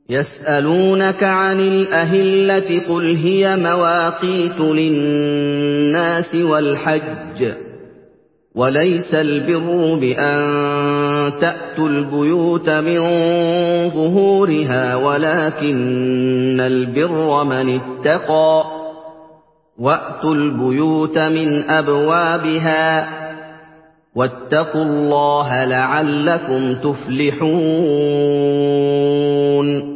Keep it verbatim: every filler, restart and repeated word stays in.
يَسْأَلُونَكَ عَنِ الْأَهِلَّةِ ۖ قُلْ هِيَ مَوَاقِيتُ لِلنَّاسِ وَالْحَجِّ ۗ وَلَيْسَ الْبِرُّ بِأَن تَأْتُوا الْبُيُوتَ مِن ظُهُورِهَا وَلَٰكِنَّ الْبِرَّ مَنِ اتَّقَىٰ ۗ وَأْتُوا الْبُيُوتَ مِنْ أَبْوَابِهَا ۚ وَاتَّقُوا اللَّهَ لَعَلَّكُمْ تُفْلِحُونَ